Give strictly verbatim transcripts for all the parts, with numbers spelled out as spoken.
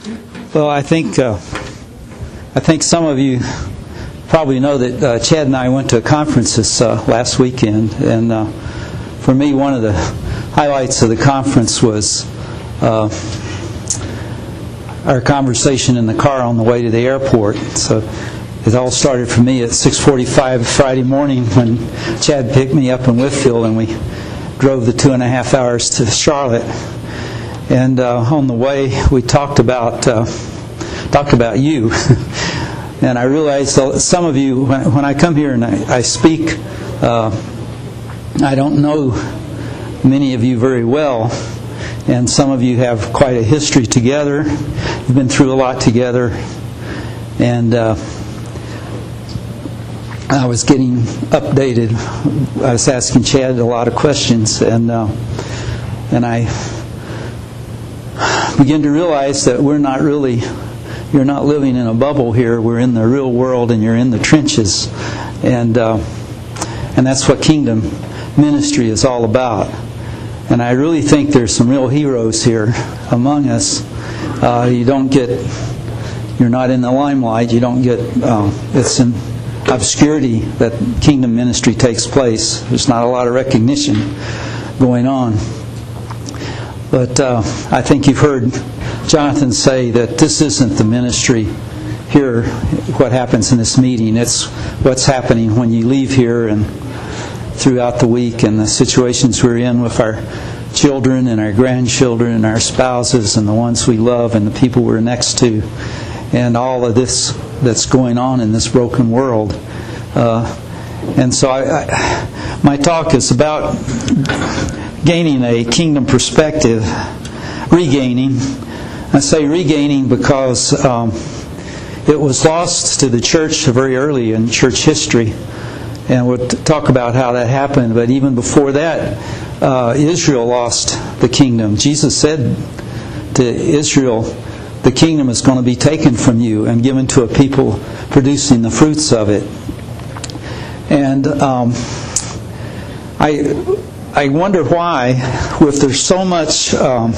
Well, I think uh, I think some of you probably know that uh, Chad and I went to a conference this uh, last weekend, and uh, for me, one of the highlights of the conference was uh, our conversation in the car on the way to the airport. So it all started for me at six forty-five Friday morning when Chad picked me up in Whitfield, and we drove the two and a half hours to Charlotte. And uh, on the way, we talked about uh, talked about you. And I realized that some of you, when, when I come here and I, I speak, uh, I don't know many of you very well. And some of you have quite a history together. You've been through a lot together. And uh, I was getting updated. I was asking Chad a lot of questions. And, uh, and I begin to realize that we're not really, you're not living in a bubble here. We're in the real world, and you're in the trenches, and uh, and that's what kingdom ministry is all about. And I really think there's some real heroes here among us. Uh, you don't get, you're not in the limelight. You don't get, uh, it's in obscurity that kingdom ministry takes place. There's not a lot of recognition going on. But uh, I think you've heard Jonathan say that this isn't the ministry here, what happens in this meeting. It's what's happening when you leave here and throughout the week, and the situations we're in with our children and our grandchildren and our spouses and the ones we love and the people we're next to, and all of this that's going on in this broken world. Uh, and so I, I, my talk is about gaining a kingdom perspective, regaining. I say regaining because um, it was lost to the church very early in church history, and we'll talk about how that happened. But even before that, uh, Israel lost the kingdom. Jesus said to Israel, the kingdom is going to be taken from you and given to a people producing the fruits of it. And um, I I wonder why, if there's so much um,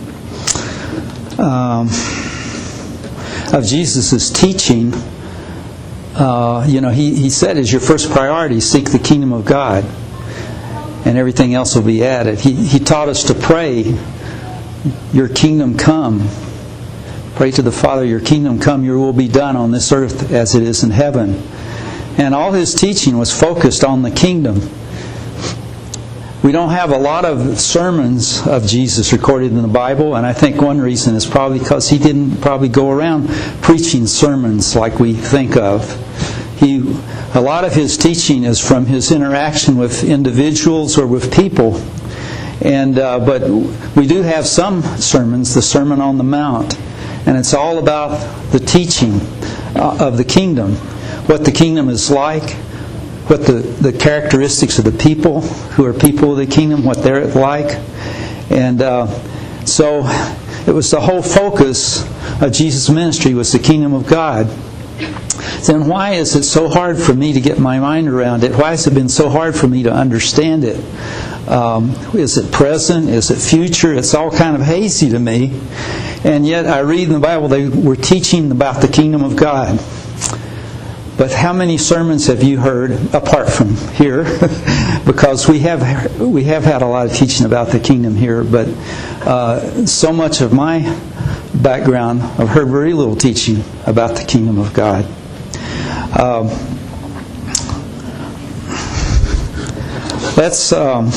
um, of Jesus' teaching, uh, you know, he, he said, as your first priority, seek the kingdom of God, and everything else will be added. He, he taught us to pray, your kingdom come. Pray to the Father, your kingdom come, your will be done on this earth as it is in heaven. And all his teaching was focused on the kingdom. We don't have a lot of sermons of Jesus recorded in the Bible, and I think one reason is probably because he didn't probably go around preaching sermons like we think of. He, a lot of his teaching is from his interaction with individuals or with people. And uh, but we do have some sermons, the Sermon on the Mount, and it's all about the teaching uh, of the kingdom, what the kingdom is like, what the, the characteristics of the people who are people of the kingdom, what they're like. And uh, so it was the whole focus of Jesus' ministry was the kingdom of God. Then why is it so hard for me to get my mind around it? Why has it been so hard for me to understand it? Um, is it present? Is it future? It's all kind of hazy to me. And yet I read in the Bible they were teaching about the kingdom of God. But how many sermons have you heard apart from here? Because we have we have had a lot of teaching about the kingdom here, but uh, so much of my background, I've heard very little teaching about the kingdom of God. Um, let's. Um,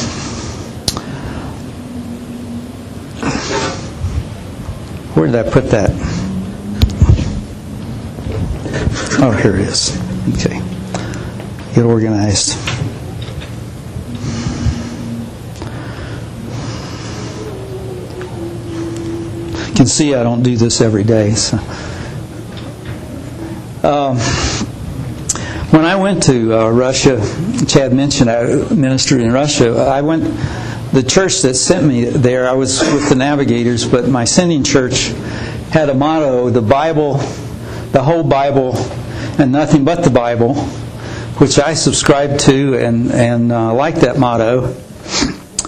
where did I put that? Oh, here it is. Okay. Get organized. You can see I don't do this every day. So. Um, when I went to uh, Russia, Chad mentioned I ministered in Russia. I went, the church that sent me there, I was with the Navigators, but my sending church had a motto, the Bible, the whole Bible, and nothing but the Bible, which I subscribe to and, and uh, like that motto.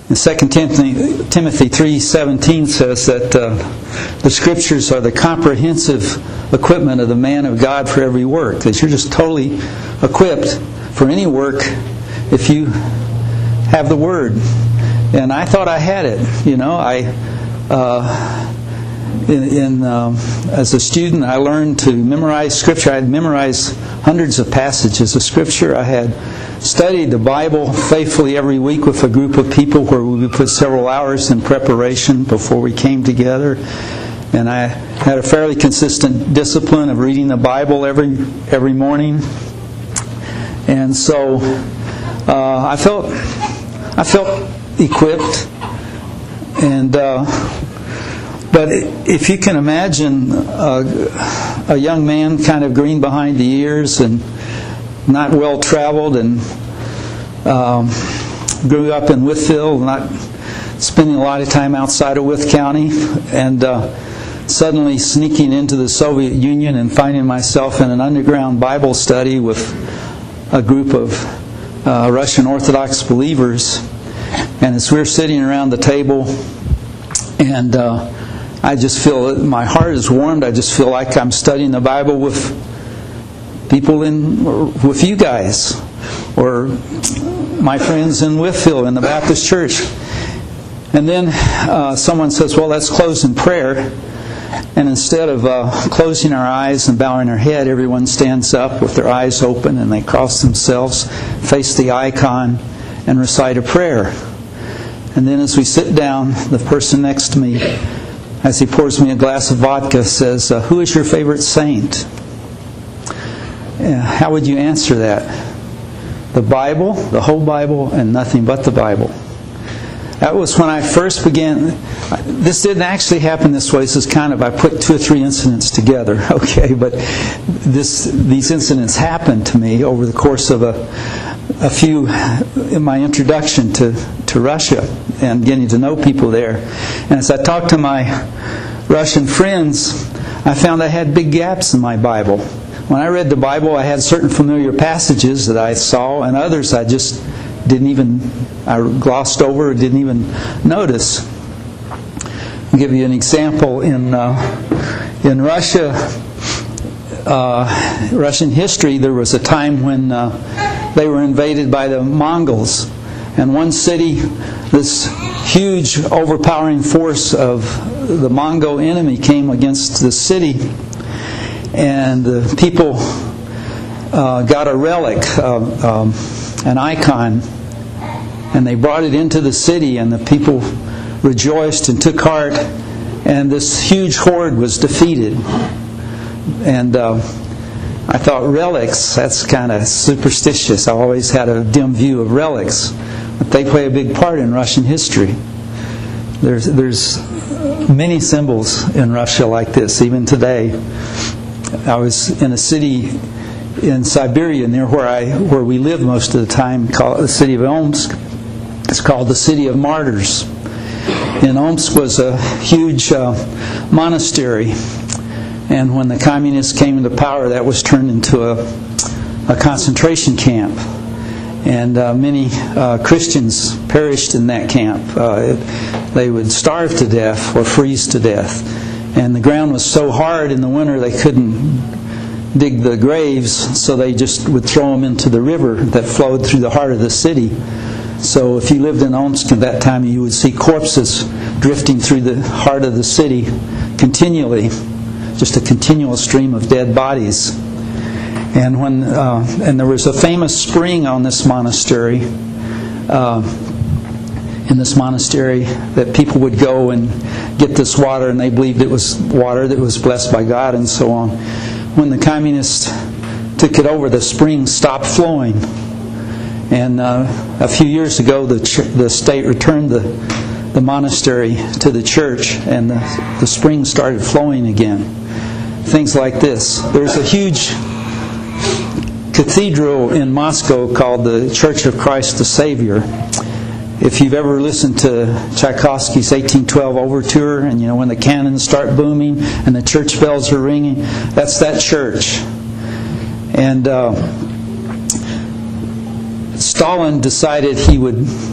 And Second Timothy three seventeen says that uh, the Scriptures are the comprehensive equipment of the man of God for every work. That you're just totally equipped for any work if you have the Word. And I thought I had it. You know, I uh, in, in um, as a student, I learned to memorize Scripture. I had memorized hundreds of passages of Scripture. I had studied the Bible faithfully every week with a group of people where we would put several hours in preparation before we came together. And I had a fairly consistent discipline of reading the Bible every every morning. And so uh, I felt I felt equipped. And uh, but if you can imagine a, a young man kind of green behind the ears and not well traveled, and um, grew up in Wytheville, not spending a lot of time outside of Wythe County, and uh, suddenly sneaking into the Soviet Union and finding myself in an underground Bible study with a group of uh, Russian Orthodox believers. And as we're sitting around the table, and uh, I just feel that my heart is warmed. I just feel like I'm studying the Bible with people in, with you guys, or my friends in Wytheville in the Baptist Church. And then uh, someone says, well, let's close in prayer. And instead of uh, closing our eyes and bowing our head, everyone stands up with their eyes open and they cross themselves, face the icon, and recite a prayer. And then as we sit down, the person next to me, as he pours me a glass of vodka, says, uh, who is your favorite saint? How would you answer that? The Bible, the whole Bible, and nothing but the Bible. That was when I first began. This didn't actually happen this way. This is kind of, I put two or three incidents together, okay? But this, these incidents happened to me over the course of a, a few, in my introduction to, to Russia and getting to know people there. And as I talked to my Russian friends, I found I had big gaps in my Bible. When I read the Bible, I had certain familiar passages that I saw, and others I just didn't even, I glossed over or didn't even notice. I'll give you an example. In uh, in Russia, uh, Russian history, there was a time when uh, they were invaded by the Mongols. And one city, this huge overpowering force of the Mongol enemy came against the city. And the people uh, got a relic, uh, um, an icon, and they brought it into the city, and the people rejoiced and took heart, and this huge horde was defeated. And uh, I thought, relics, that's kind of superstitious. I always had a dim view of relics, but they play a big part in Russian history. There's, there's many symbols in Russia like this, even today. I was in a city in Siberia near where I where we lived most of the time, called the city of Omsk. It's called the City of Martyrs. In Omsk was a huge uh, monastery, and when the communists came into power, that was turned into a, a concentration camp. And uh, many uh, Christians perished in that camp. Uh, it, they would starve to death or freeze to death. And the ground was so hard in the winter they couldn't dig the graves, so they just would throw them into the river that flowed through the heart of the city. So if you lived in Omsk at that time, you would see corpses drifting through the heart of the city continually, just a continual stream of dead bodies. And when uh, and there was a famous spring on this monastery, uh, in this monastery, that people would go and get this water, and they believed it was water that was blessed by God and so on. When the communists took it over, the spring stopped flowing. And uh, a few years ago, the ch- the state returned the the monastery to the church, and the, the spring started flowing again. Things like this. There's a huge cathedral in Moscow called the Church of Christ the Savior. If you've ever listened to Tchaikovsky's eighteen twelve Overture, and you know when the cannons start booming and the church bells are ringing, that's that church. And uh, Stalin decided he would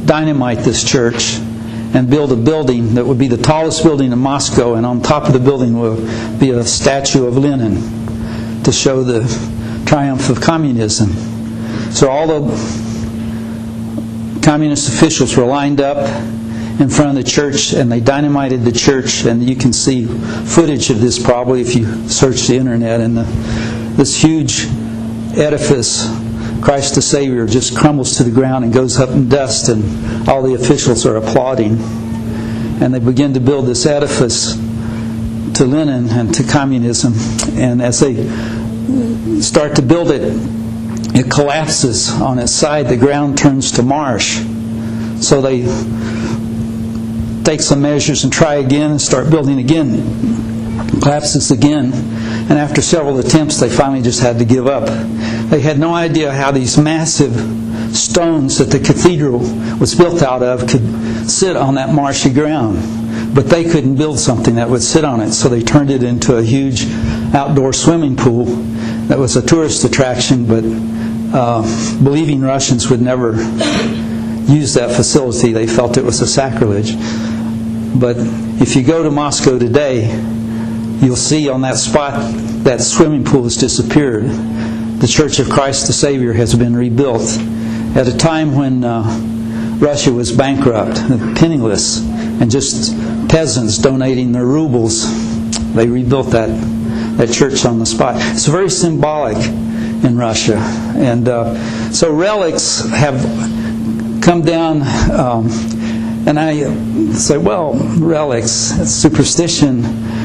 dynamite this church and build a building that would be the tallest building in Moscow, and on top of the building will be a statue of Lenin to show the triumph of communism. So all the communist officials were lined up in front of the church, and they dynamited the church, and you can see footage of this probably if you search the internet, and the, this huge edifice, Christ the Savior, just crumbles to the ground and goes up in dust, and all the officials are applauding. And they begin to build this edifice to Lenin and to communism, and as they start to build it, it collapses on its side. The ground turns to marsh. So they take some measures and try again and start building again. It collapses again. And after several attempts, they finally just had to give up. They had no idea how these massive stones that the cathedral was built out of could sit on that marshy ground. But they couldn't build something that would sit on it. So they turned it into a huge outdoor swimming pool that was a tourist attraction, but uh, believing Russians would never use that facility. They felt it was a sacrilege. But if you go to Moscow today, you'll see on that spot that swimming pool has disappeared. The Church of Christ the Savior has been rebuilt. At a time when uh, Russia was bankrupt, penniless, and just peasants donating their rubles, they rebuilt that, that church on the spot. It's very symbolic in Russia. And uh, so relics have come down, um, and I say, well, relics, it's superstition.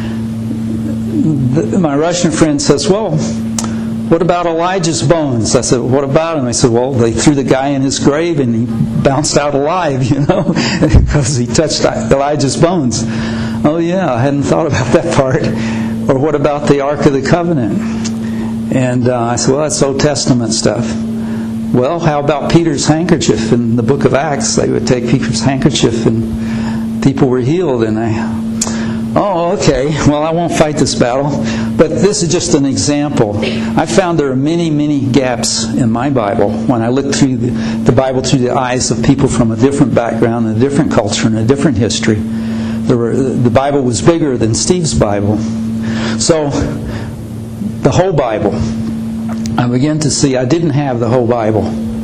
The, my Russian friend says, well, what about Elijah's bones? I said, what about him? I said, well, they threw the guy in his grave and he bounced out alive, you know, because he touched Elijah's bones. Oh yeah, I hadn't thought about that part. Or what about the Ark of the Covenant? And uh, I said, well, that's Old Testament stuff. Well, how about Peter's handkerchief in the book of Acts? They would take Peter's handkerchief and people were healed. And I, oh, okay, well, I won't fight this battle. But this is just an example. I found there are many, many gaps in my Bible when I look through the, the Bible through the eyes of people from a different background, and a different culture, and a different history. There were, the Bible was bigger than Steve's Bible. So, the whole Bible. I began to see I didn't have the whole Bible.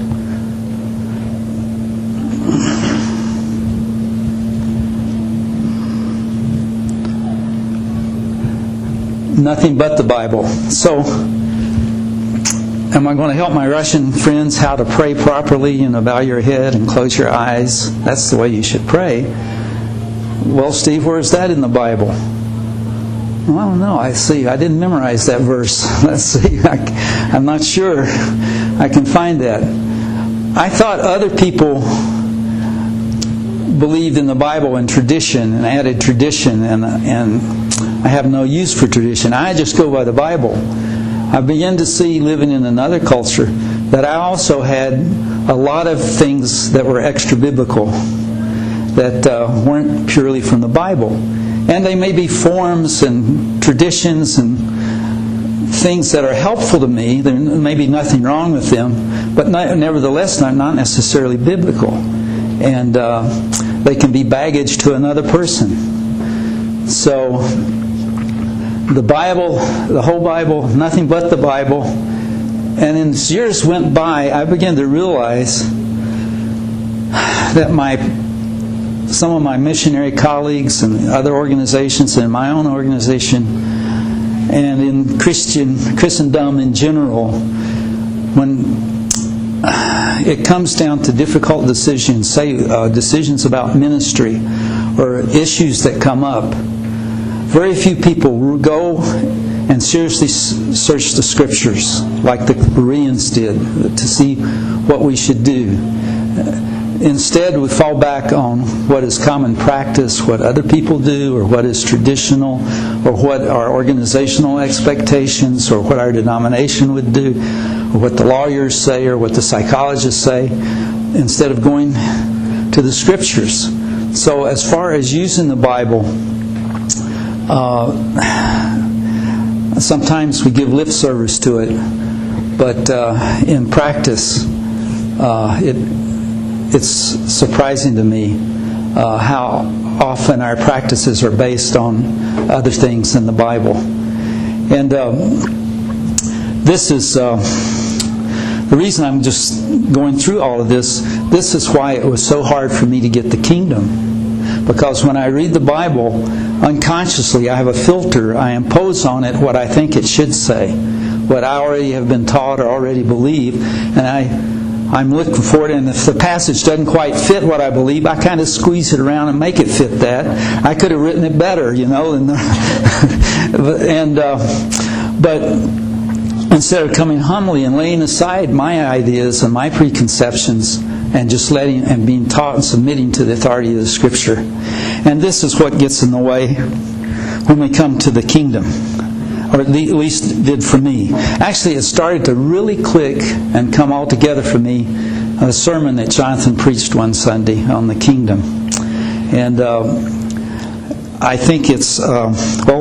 Nothing but the Bible. So, am I going to help my Russian friends how to pray properly? You know, bow your head and close your eyes. That's the way you should pray. Well, Steve, where's that in the Bible? Well, I don't know. I see. I didn't memorize that verse. Let's see. I, I'm not sure I can find that. I thought other people believed in the Bible and tradition and added tradition, and and I have no use for tradition. I just go by the Bible. I began to see, living in another culture, that I also had a lot of things that were extra biblical, that uh, weren't purely from the Bible. And they may be forms and traditions and things that are helpful to me. There may be nothing wrong with them, but not, nevertheless not, not necessarily biblical. And uh, they can be baggage to another person. So the Bible, the whole Bible, nothing but the Bible. And as years went by, I began to realize that my some of my missionary colleagues and other organizations, and my own organization, and in Christian Christendom in general, when it comes down to difficult decisions, say uh, decisions about ministry or issues that come up, very few people go and seriously search the Scriptures like the Bereans did to see what we should do. Instead, we fall back on what is common practice, what other people do, or what is traditional, or what our organizational expectations, or what our denomination would do, or what the lawyers say, or what the psychologists say, instead of going to the Scriptures. So as far as using the Bible, uh, sometimes we give lip service to it, but uh, in practice, uh, it it's surprising to me uh, how often our practices are based on other things in the Bible. And um, this is uh, the reason I'm just going through all of this. This is why it was so hard for me to get the kingdom. Because when I read the Bible, unconsciously I have a filter. I impose on it what I think it should say, what I already have been taught or already believe, and I I'm looking for it, and if the passage doesn't quite fit what I believe, I kind of squeeze it around and make it fit that. I could have written it better, you know. And, and uh, but instead of coming humbly and laying aside my ideas and my preconceptions and just letting and being taught and submitting to the authority of the Scripture, and this is what gets in the way when we come to the kingdom. Or at least it did for me. Actually, it started to really click and come all together for me, a sermon that Jonathan preached one Sunday on the kingdom. And uh, I think it's, uh, well,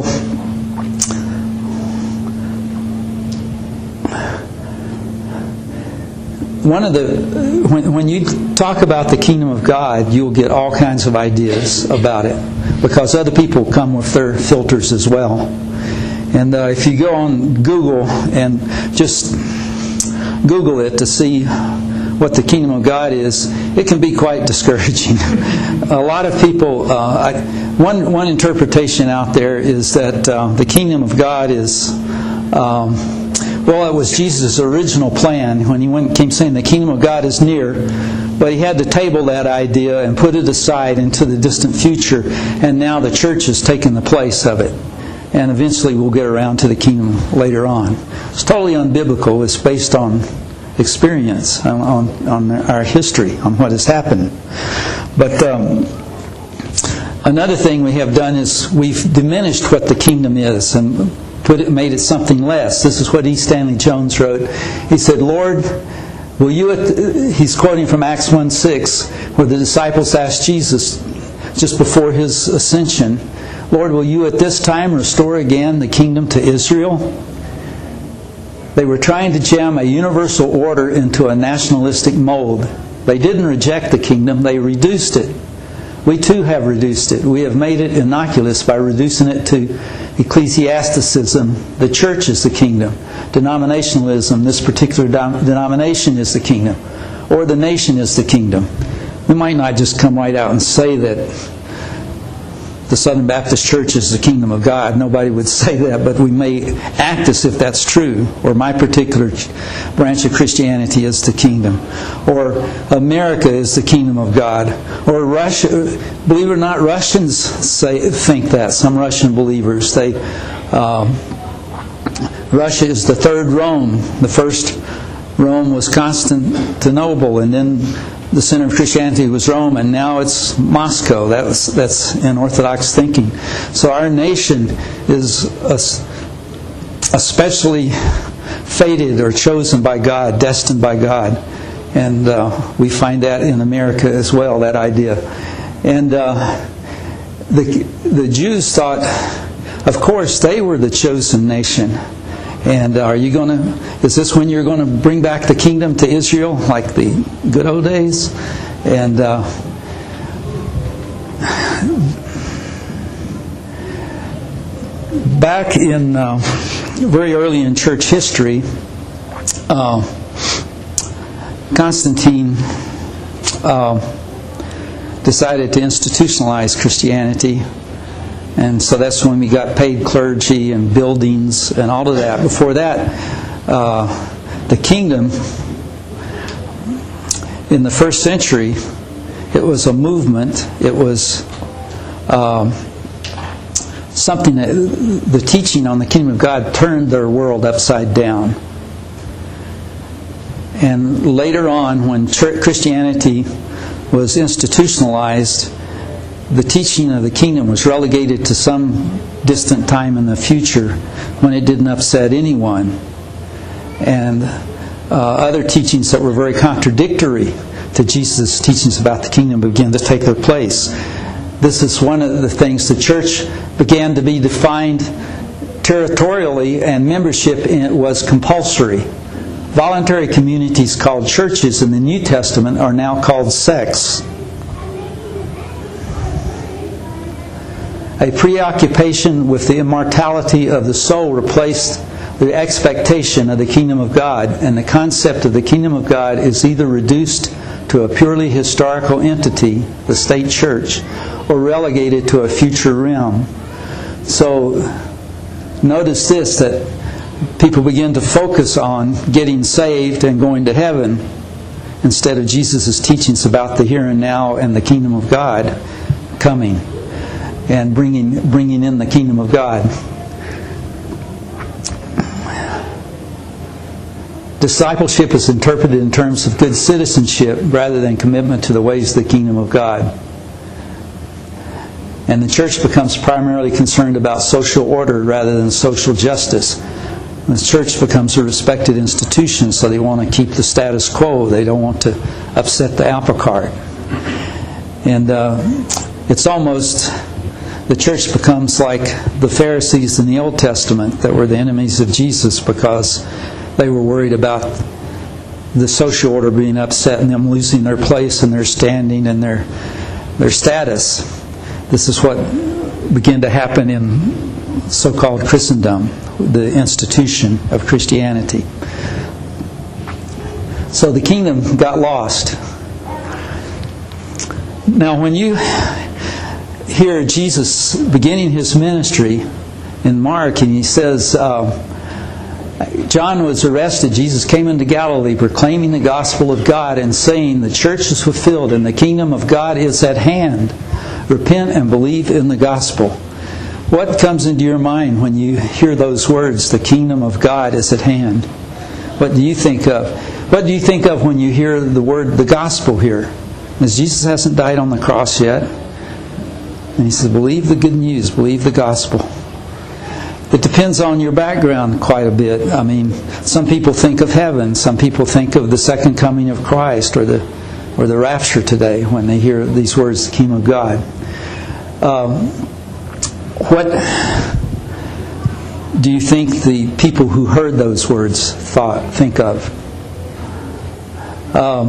one of the, when, when you talk about the kingdom of God, you'll get all kinds of ideas about it, because other people come with their filters as well. And uh, if you go on Google and just Google it to see what the kingdom of God is, it can be quite discouraging. A lot of people, uh, I, one one interpretation out there is that uh, the kingdom of God is, um, well, it was Jesus' original plan when he went, came saying the kingdom of God is near, but he had to table that idea and put it aside into the distant future, and now the church has taken the place of it. And eventually we'll get around to the kingdom later on. It's totally unbiblical. It's based on experience, on, on, on our history, on what has happened. But um, another thing we have done is we've diminished what the kingdom is and put it, made it something less. This is what E. Stanley Jones wrote. He said, Lord, will you, at, he's quoting from Acts one six, where the disciples asked Jesus just before his ascension, Lord, will you at this time restore again the kingdom to Israel? They were trying to jam a universal order into a nationalistic mold. They didn't reject the kingdom, they reduced it. We too have reduced it. We have made it innocuous by reducing it to ecclesiasticism. The church is the kingdom. Denominationalism, this particular denomination is the kingdom. Or the nation is the kingdom. We might not just come right out and say that the Southern Baptist Church is the kingdom of God. Nobody would say that, but we may act as if that's true. Or my particular branch of Christianity is the kingdom. Or America is the kingdom of God. Or Russia, believe it or not, Russians say think that. Some Russian believers, they um, Russia is the third Rome. The first Rome was Constantinople, and then the center of Christianity was Rome, and now it's Moscow. That was, that's in Orthodox thinking. So our nation is especially fated or chosen by God, destined by God. And uh, we find that in America as well, that idea. And uh, the, the Jews thought, of course, they were the chosen nation. And are you going to, is this when you're going to bring back the kingdom to Israel, like the good old days? And uh, back in, uh, very early in church history, uh, Constantine uh, decided to institutionalize Christianity. And so that's when we got paid clergy and buildings and all of that. Before that, uh, the kingdom, in the first century, it was a movement. It was um, something that the teaching on the kingdom of God turned their world upside down. And later on, when Christianity was institutionalized, the teaching of the kingdom was relegated to some distant time in the future when it didn't upset anyone. And uh, other teachings that were very contradictory to Jesus' teachings about the kingdom began to take their place. This is one of the things. The church began to be defined territorially, and membership in it was compulsory. Voluntary communities called churches in the New Testament are now called sects. A preoccupation with the immortality of the soul replaced the expectation of the kingdom of God, and the concept of the kingdom of God is either reduced to a purely historical entity, the state church, or relegated to a future realm. So notice this, that people begin to focus on getting saved and going to heaven instead of Jesus' teachings about the here and now and the kingdom of God coming and bringing bringing in the kingdom of God. Discipleship is interpreted in terms of good citizenship rather than commitment to the ways of the kingdom of God. And the church becomes primarily concerned about social order rather than social justice. The church becomes a respected institution, so they want to keep the status quo. They don't want to upset the apple cart. And uh, it's almost... the church becomes like the Pharisees in the Old Testament that were the enemies of Jesus because they were worried about the social order being upset and them losing their place and their standing and their their status. This is what began to happen in so-called Christendom, the institution of Christianity. So the kingdom got lost. Now when you hear Jesus beginning His ministry in Mark, and He says, uh, John was arrested. Jesus came into Galilee proclaiming the gospel of God and saying, the church is fulfilled and the kingdom of God is at hand. Repent and believe in the gospel. What comes into your mind when you hear those words, the kingdom of God is at hand? What do you think of? What do you think of when you hear the word, the gospel here? Because Jesus hasn't died on the cross yet. And He says, believe the good news, believe the gospel. It depends on your background quite a bit. I mean, some people think of heaven. Some people think of the second coming of Christ or the or the rapture today when they hear these words, the kingdom of God. Um, what do you think the people who heard those words thought, think of? Um,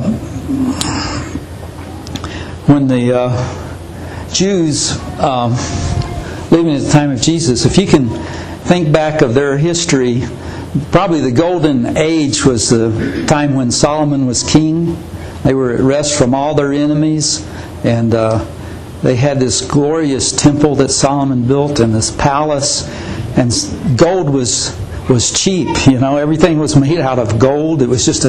when the uh, Jews um, living at the time of Jesus, if you can think back of their history, probably the golden age was the time when Solomon was king. They were at rest from all their enemies, and uh, they had this glorious temple that Solomon built and this palace, and gold was was cheap. You know, everything was made out of gold. It was just a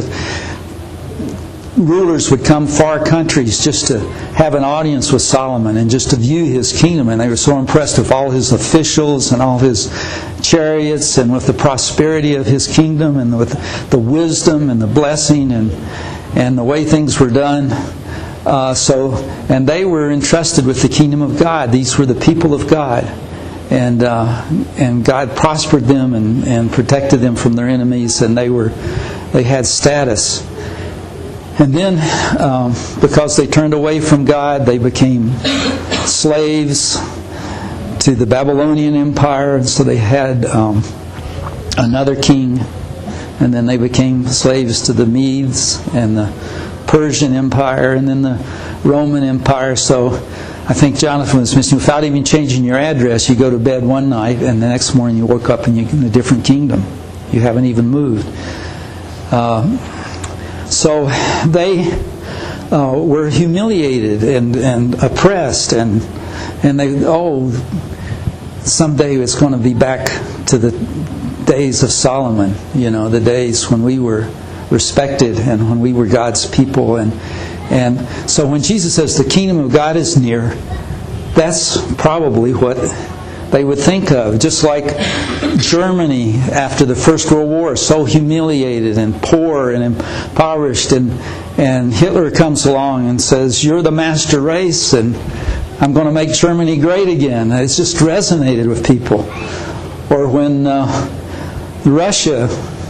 rulers would come far countries just to have an audience with Solomon and just to view his kingdom, and they were so impressed with all his officials and all his chariots and with the prosperity of his kingdom and with the wisdom and the blessing and and the way things were done. Uh, so, and they were entrusted with the kingdom of God. These were the people of God, and uh, and God prospered them and, and protected them from their enemies, and they were they had status. And then, um, because they turned away from God, they became slaves to the Babylonian Empire, and so they had um, another king. And then they became slaves to the Medes and the Persian Empire and then the Roman Empire. So I think Jonathan was mentioning, without even changing your address, you go to bed one night and the next morning you woke up and you're in a different kingdom. You haven't even moved. Uh, so they uh, were humiliated and, and oppressed, and and they, oh, someday it's going to be back to the days of Solomon, you know, the days when we were respected and when we were God's people. And and so when Jesus says the kingdom of God is near, that's probably what they would think of. Just like Germany after the First World War, so humiliated and poor and impoverished, and and Hitler comes along and says, you're the master race and I'm going to make Germany great again. It's just resonated with people. Or when uh, Russia,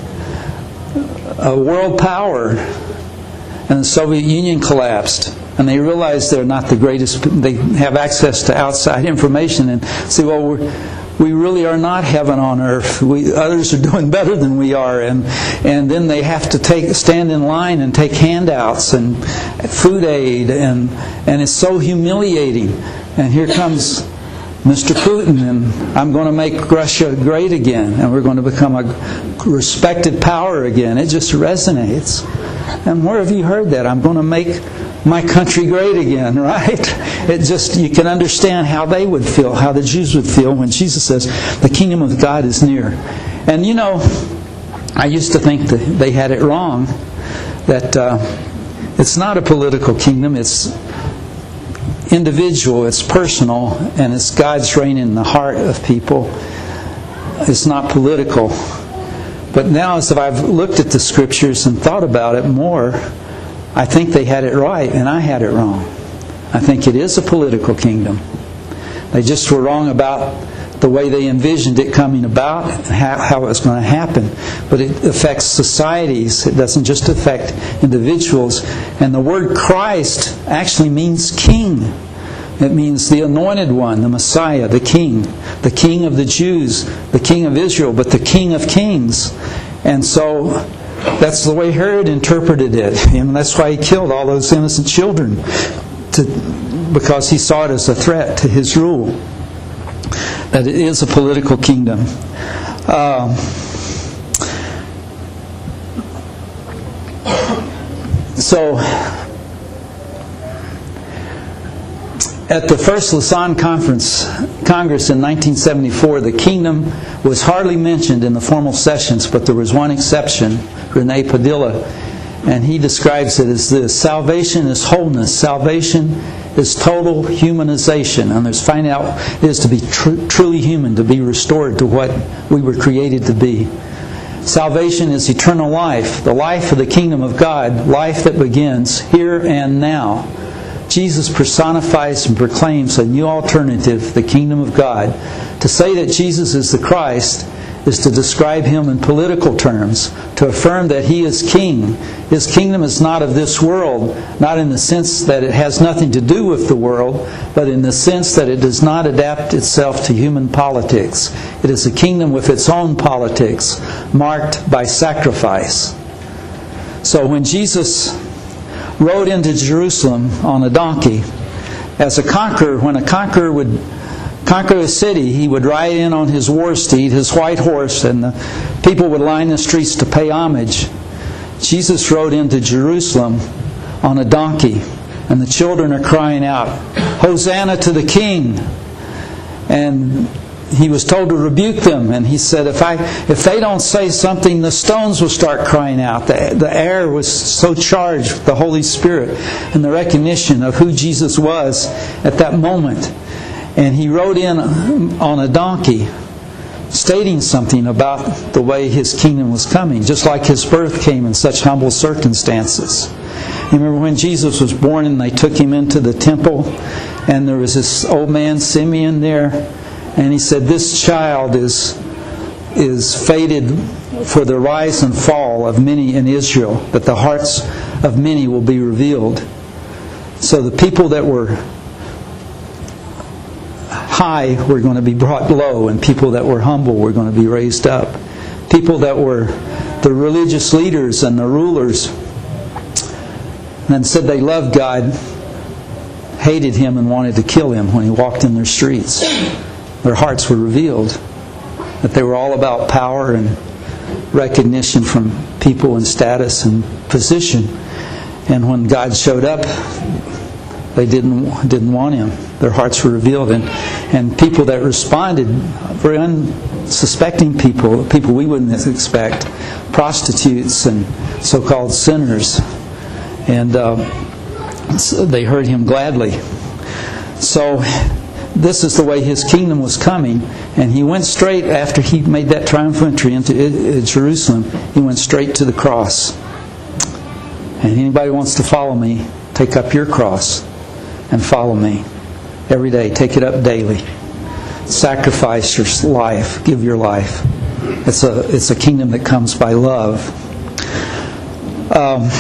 a world power, and the Soviet Union collapsed, and they realized they're not the greatest. They have access to outside information and say, well, we're, we really are not heaven on earth. We, others are doing better than we are, and and then they have to take stand in line and take handouts and food aid, and and it's so humiliating. And here comes Mister Putin, and I'm going to make Russia great again, and we're going to become a respected power again. It just resonates. And where have you heard that? I'm going to make my country great again, right? It just, you can understand how they would feel, how the Jews would feel when Jesus says, the kingdom of God is near. And you know, I used to think that they had it wrong, that uh, it's not a political kingdom, it's individual, it's personal, and it's God's reign in the heart of people. It's not political. But now, as I've looked at the Scriptures and thought about it more, I think they had it right and I had it wrong. I think it is a political kingdom. They just were wrong about the way they envisioned it coming about, and how, how it was going to happen. But it affects societies. It doesn't just affect individuals. And the word Christ actually means king. It means the anointed one, the Messiah, the King, the King of the Jews, the King of Israel, but the King of Kings. And so that's the way Herod interpreted it. And that's why he killed all those innocent children, to, because he saw it as a threat to his rule. That it is a political kingdom. Uh, so, at the first Lausanne Conference, Congress in nineteen seventy-four, the kingdom was hardly mentioned in the formal sessions, but there was one exception, Rene Padilla, and he describes it as this: salvation is wholeness, salvation is total humanization, and there's finding out it is to be tr- truly human, to be restored to what we were created to be. Salvation is eternal life, the life of the kingdom of God, life that begins here and now. Jesus personifies and proclaims a new alternative, the kingdom of God. To say that Jesus is the Christ is to describe Him in political terms, to affirm that He is King. His kingdom is not of this world, not in the sense that it has nothing to do with the world, but in the sense that it does not adapt itself to human politics. It is a kingdom with its own politics, marked by sacrifice. So when Jesus rode into Jerusalem on a donkey, as a conqueror, when a conqueror would conquer a city, he would ride in on his war steed, his white horse, and the people would line the streets to pay homage. Jesus rode into Jerusalem on a donkey, and the children are crying out, "Hosanna to the King!" And he was told to rebuke them, and he said, if I, if they don't say something, the stones will start crying out. The, the air was so charged with the Holy Spirit and the recognition of who Jesus was at that moment. And he rode in on a donkey, stating something about the way His kingdom was coming, just like His birth came in such humble circumstances. You remember when Jesus was born and they took Him into the temple, and there was this old man, Simeon, there, and he said, "This child is is fated for the rise and fall of many in Israel, that the hearts of many will be revealed." So the people that were high were going to be brought low, and people that were humble were going to be raised up. People that were the religious leaders and the rulers and said they loved God, hated Him and wanted to kill Him when He walked in their streets. Their hearts were revealed, that they were all about power and recognition from people and status and position. And when God showed up, they didn't didn't want Him. Their hearts were revealed, and and people that responded, very unsuspecting people, people we wouldn't expect, prostitutes and so-called sinners, and uh, so they heard Him gladly. So this is the way His kingdom was coming, and He went straight after He made that triumphal entry into Jerusalem. He went straight to the cross. And anybody who wants to follow Me, take up your cross and follow Me every day. Take it up daily. Sacrifice your life. Give your life. It's a it's a kingdom that comes by love. Um,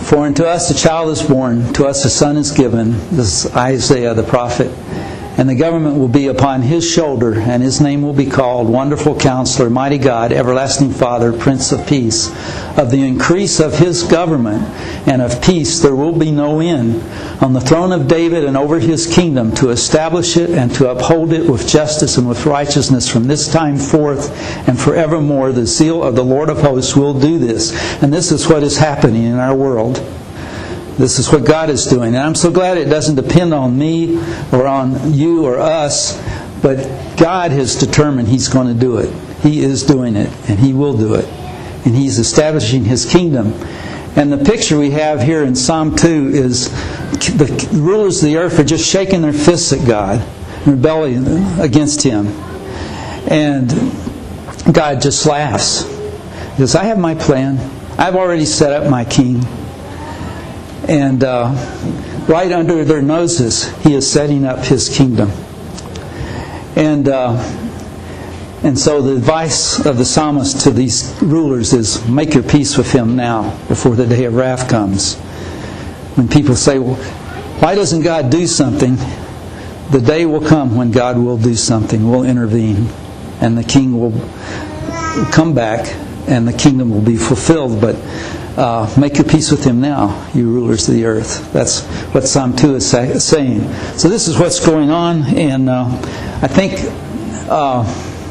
For unto us a child is born, to us a son is given. This is Isaiah the prophet. And the government will be upon his shoulder, and his name will be called Wonderful Counselor, Mighty God, Everlasting Father, Prince of Peace. Of the increase of his government and of peace there will be no end, on the throne of David and over his kingdom, to establish it and to uphold it with justice and with righteousness from this time forth and forevermore. The zeal of the Lord of hosts will do this. And this is what is happening in our world. This is what God is doing. And I'm so glad it doesn't depend on me or on you or us, but God has determined He's going to do it. He is doing it, and He will do it. And He's establishing His kingdom. And the picture we have here in Psalm two is the rulers of the earth are just shaking their fists at God, rebelling against Him. And God just laughs. He says, I have my plan. I've already set up my king. And uh, right under their noses, He is setting up His kingdom. And uh, and so the advice of the psalmist to these rulers is, make your peace with Him now, before the day of wrath comes. When people say, well, why doesn't God do something? The day will come when God will do something, will intervene, and the king will come back, and the kingdom will be fulfilled. But Uh, make your peace with Him now, you rulers of the earth. That's what Psalm two is say, saying. So this is what's going on, and uh, I think, uh,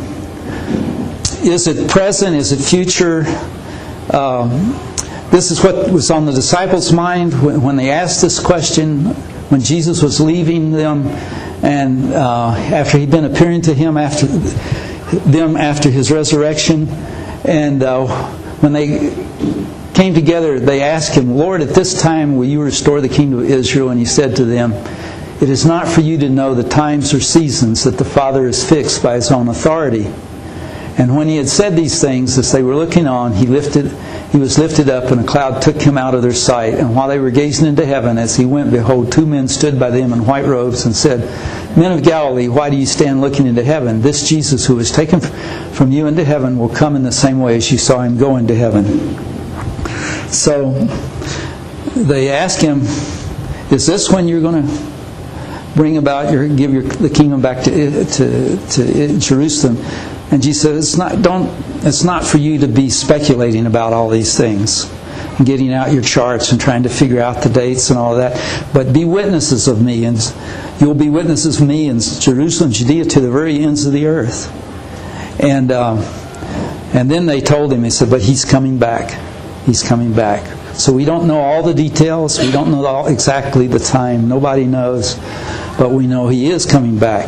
is it present? Is it future? Um, this is what was on the disciples' mind when, when they asked this question, when Jesus was leaving them, and uh, after He'd been appearing to him after them after His resurrection, and uh, when they came together, they asked Him, Lord, at this time will you restore the kingdom of Israel? And He said to them, it is not for you to know the times or seasons that the Father has fixed by His own authority. And when He had said these things, as they were looking on, He lifted, He was lifted up, and a cloud took Him out of their sight. And while they were gazing into heaven, as He went, behold, two men stood by them in white robes and said, Men of Galilee, why do you stand looking into heaven? This Jesus who was taken from you into heaven will come in the same way as you saw Him go into heaven. So they ask Him, is this when you're going to bring about your give your the kingdom back to to, to Jerusalem? And Jesus said, it's not don't it's not for you to be speculating about all these things and getting out your charts and trying to figure out the dates and all of that, but be witnesses of me, and you'll be witnesses of me in Jerusalem, Judea, to the very ends of the earth. And uh, and then they told Him, they said, but He's coming back. He's coming back. So we don't know all the details. We don't know all, exactly the time. Nobody knows. But we know He is coming back.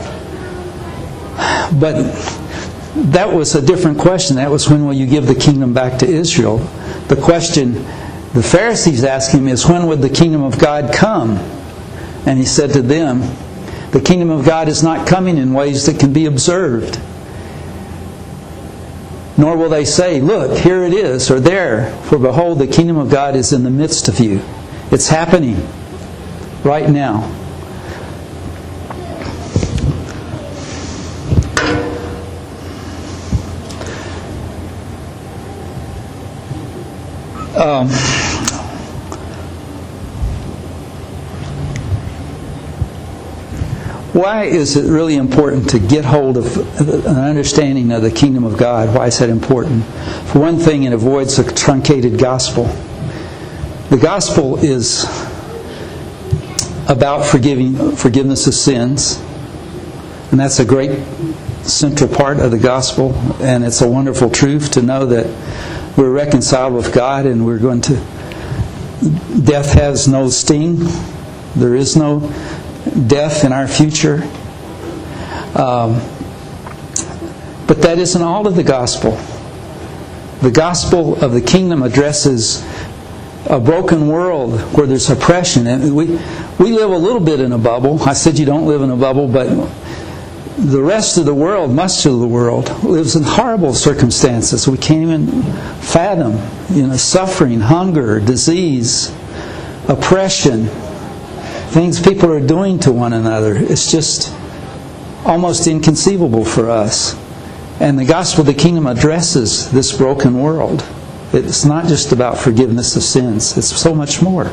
But that was a different question. That was, when will you give the kingdom back to Israel? The question the Pharisees asked Him is, when would the kingdom of God come? And He said to them, the kingdom of God is not coming in ways that can be observed. Nor will they say, look, here it is, or there. For behold, the kingdom of God is in the midst of you. It's happening right now. Um, Why is it really important to get hold of an understanding of the kingdom of God? Why is that important? For one thing, it avoids a truncated gospel. The gospel is about forgiving forgiveness of sins, and that's a great central part of the gospel, and it's a wonderful truth to know that we're reconciled with God, and we're going to death has no sting. There is no death in our future. Um, but that isn't all of the gospel. The gospel of the kingdom addresses a broken world where there's oppression. And we, we live a little bit in a bubble. I said you don't live in a bubble, but the rest of the world, much of the world, lives in horrible circumstances we can't even fathom. You know, suffering, hunger, disease, oppression, things people are doing to one another. It's just almost inconceivable for us. And the gospel of the kingdom addresses this broken world. It's not just about forgiveness of sins. It's so much more.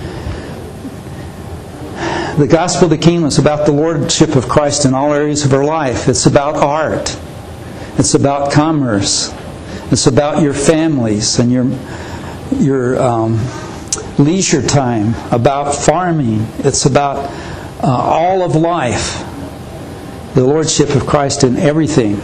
The gospel of the kingdom is about the lordship of Christ in all areas of our life. It's about art. It's about commerce. It's about your families and your your um, leisure time. About farming. It's about uh, all of life. The lordship of Christ in everything.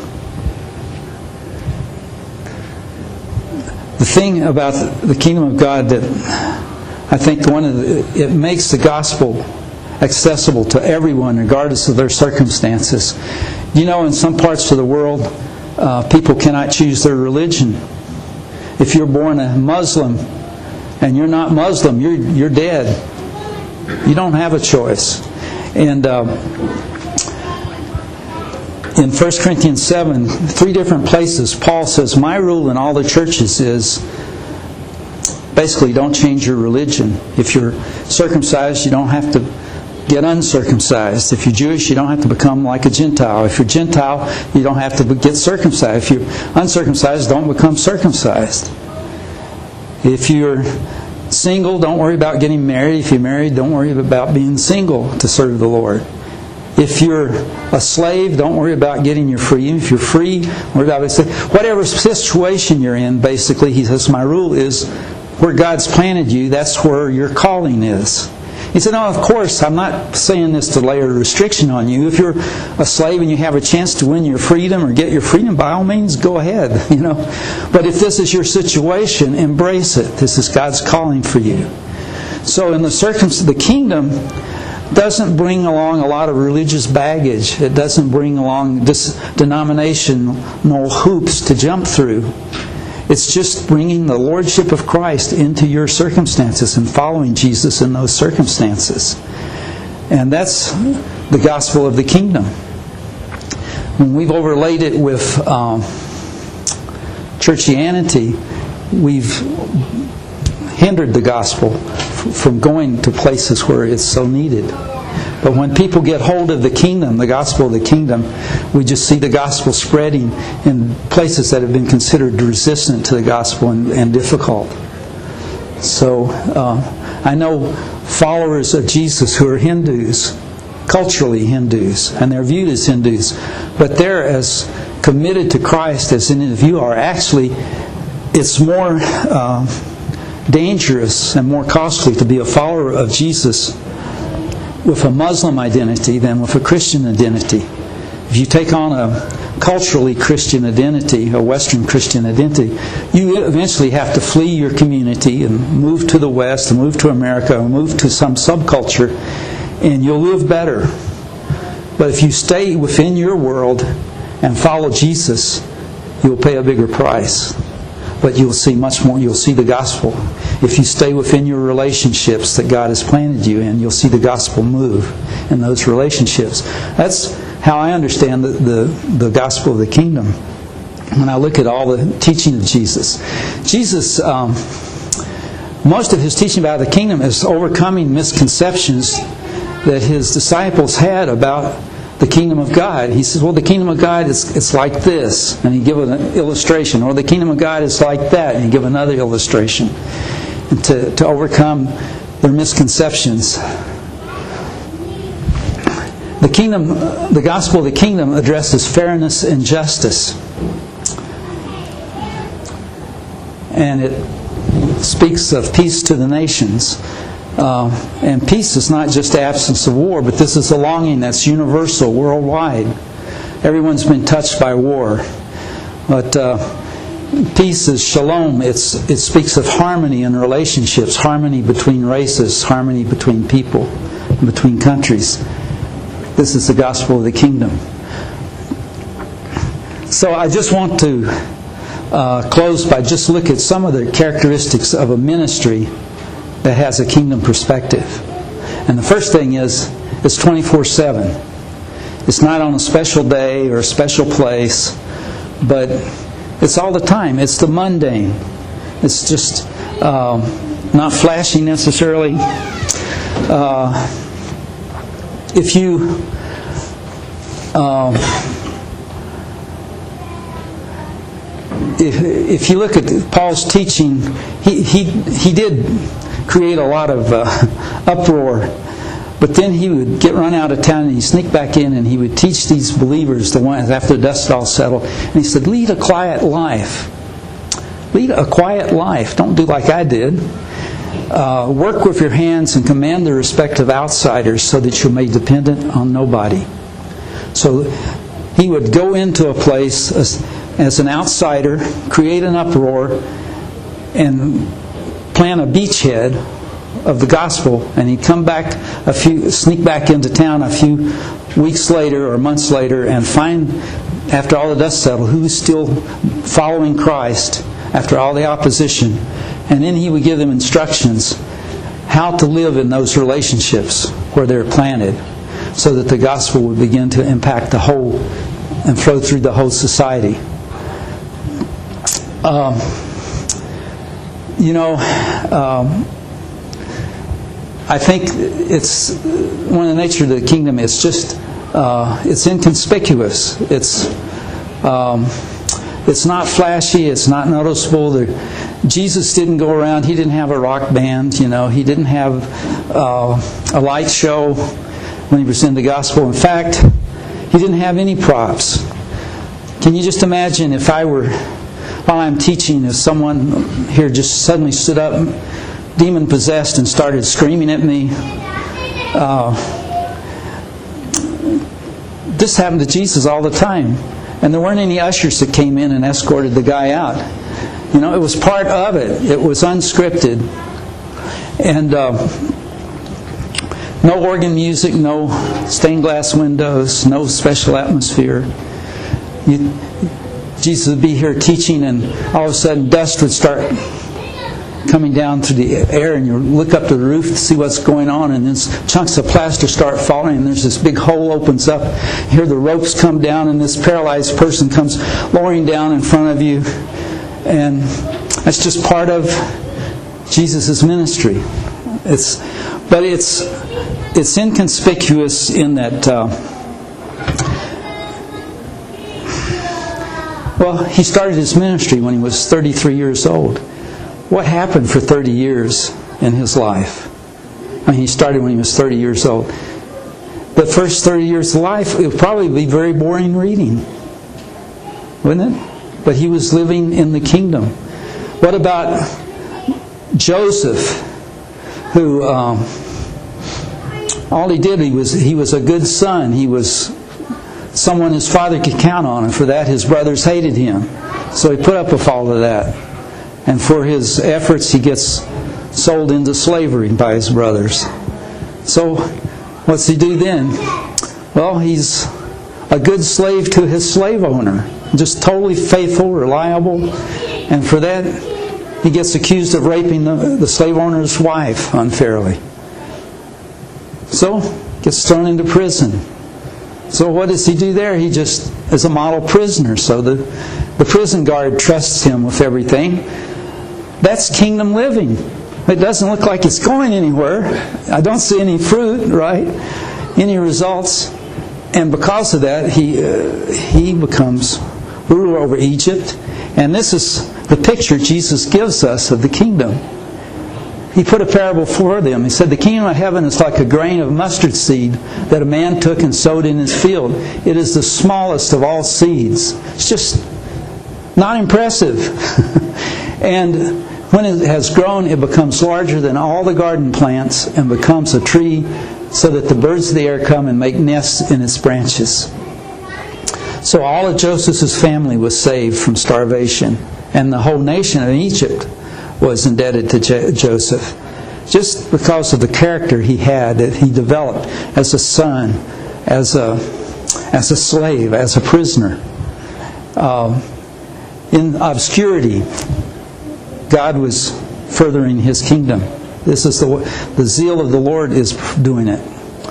The thing about the kingdom of God that I think one of the, it makes the gospel accessible to everyone regardless of their circumstances. You know, in some parts of the world, uh, people cannot choose their religion. If you're born a Muslim and you're not Muslim, you're you're dead. You don't have a choice. And uh, in First Corinthians seven, three different places, Paul says, my rule in all the churches is basically don't change your religion. If you're circumcised, you don't have to get uncircumcised. If you're Jewish, you don't have to become like a Gentile. If you're Gentile, you don't have to get circumcised. If you're uncircumcised, don't become circumcised. If you're single, don't worry about getting married. If you're married, don't worry about being single to serve the Lord. If you're a slave, don't worry about getting your freedom. If you're free, don't worry about it. Whatever situation you're in, basically, he says, my rule is where God's planted you, that's where your calling is. He said, no, of course, I'm not saying this to lay a restriction on you. If you're a slave and you have a chance to win your freedom or get your freedom, by all means, go ahead. You know, but if this is your situation, embrace it. This is God's calling for you. So in the circumstance, the kingdom doesn't bring along a lot of religious baggage. It doesn't bring along this denominational hoops to jump through. It's just bringing the lordship of Christ into your circumstances and following Jesus in those circumstances. And that's the gospel of the kingdom. When we've overlaid it with um, churchianity, we've hindered the gospel from going to places where it's so needed. But when people get hold of the kingdom, the gospel of the kingdom, we just see the gospel spreading in places that have been considered resistant to the gospel and, and difficult. So uh, I know followers of Jesus who are Hindus, culturally Hindus, and they're viewed as Hindus, but they're as committed to Christ as any of you are. Actually, it's more uh, dangerous and more costly to be a follower of Jesus with a Muslim identity than with a Christian identity. If you take on a culturally Christian identity, a Western Christian identity, you eventually have to flee your community and move to the West, and move to America, or move to some subculture, and you'll live better. But if you stay within your world and follow Jesus, you'll pay a bigger price. But you'll see much more. You'll see the gospel. If you stay within your relationships that God has planted you in, you'll see the gospel move in those relationships. That's how I understand the, the, the gospel of the kingdom. When I look at all the teaching of Jesus. Jesus, um, most of His teaching about the kingdom is overcoming misconceptions that His disciples had about the kingdom of God. He says, well, the kingdom of God is it's like this. And He give an illustration. Or the kingdom of God is like that. And He give another illustration. And to, to overcome their misconceptions. The kingdom, the gospel of the kingdom addresses fairness and justice. And it speaks of peace to the nations. Uh, and peace is not just the absence of war, but this is a longing that's universal, worldwide. Everyone's been touched by war. But uh, peace is shalom. It's, it speaks of harmony in relationships, harmony between races, harmony between people, between countries. This is the gospel of the kingdom. So I just want to uh, close by just look at some of the characteristics of a ministry that has a kingdom perspective. And the first thing is, it's twenty-four seven. It's not on a special day or a special place, but it's all the time. It's the mundane. It's just um, not flashy necessarily. Uh, if you um, if, if you look at Paul's teaching, he he, he did create a lot of uh, uproar. But then he would get run out of town and he'd sneak back in and he would teach these believers, the ones after the dust all settled. And he said, lead a quiet life. Lead a quiet life. Don't do like I did. Uh, work with your hands and command the respect of outsiders so that you're made dependent on nobody. So he would go into a place as, as an outsider, create an uproar, and plant a beachhead of the gospel, and he'd come back a few, sneak back into town a few weeks later or months later, and find, after all the dust settled, who was still following Christ after all the opposition. And then he would give them instructions how to live in those relationships where they're planted, so that the gospel would begin to impact the whole and flow through the whole society. Um, you know, um, I think it's one of the nature of the kingdom. It's just uh, it's inconspicuous. It's um, it's not flashy. It's not noticeable. There, Jesus didn't go around. He didn't have a rock band. You know, he didn't have uh, a light show when he presented the gospel. In fact, he didn't have any props. Can you just imagine if I were, while I'm teaching, if someone here just suddenly stood up, demon possessed, and started screaming at me? Uh, this happened to Jesus all the time. And there weren't any ushers that came in and escorted the guy out. You know, it was part of it. It was unscripted. And uh, no organ music, no stained glass windows, no special atmosphere. You, Jesus would be here teaching, and all of a sudden dust would start coming down through the air, and you look up to the roof to see what's going on, and then chunks of plaster start falling, and there's this big hole opens up. You hear the ropes come down, and this paralyzed person comes lowering down in front of you. And that's just part of Jesus' ministry. It's, but it's it's inconspicuous in that. Uh, well, he started his ministry when he was thirty-three years old. What happened for thirty years in his life? I mean, he started when he was thirty years old. The first thirty years of life, it would probably be very boring reading, wouldn't it? But he was living in the kingdom. What about Joseph, who um, all he did, he was he was a good son. He was someone his father could count on, and for that his brothers hated him. So he put up with all of that. And for his efforts, he gets sold into slavery by his brothers. So what's he do then? Well, he's a good slave to his slave owner. Just totally faithful, reliable. And for that, he gets accused of raping the, the slave owner's wife unfairly. So, gets thrown into prison. So what does he do there? He just is a model prisoner. So the, the prison guard trusts him with everything. That's kingdom living. It doesn't look like it's going anywhere. I don't see any fruit, right? Any results. And because of that, he uh, he becomes ruler over Egypt. And this is the picture Jesus gives us of the kingdom. He put a parable for them. He said, the kingdom of heaven is like a grain of mustard seed that a man took and sowed in his field. It is the smallest of all seeds. It's just not impressive. And when it has grown, it becomes larger than all the garden plants and becomes a tree, so that the birds of the air come and make nests in its branches. So all of Joseph's family was saved from starvation, and the whole nation of Egypt was indebted to Jo- Joseph, just because of the character he had that he developed as a son, as a as a slave, as a prisoner. Um, in obscurity, God was furthering His kingdom. This is the the zeal of the Lord is doing it.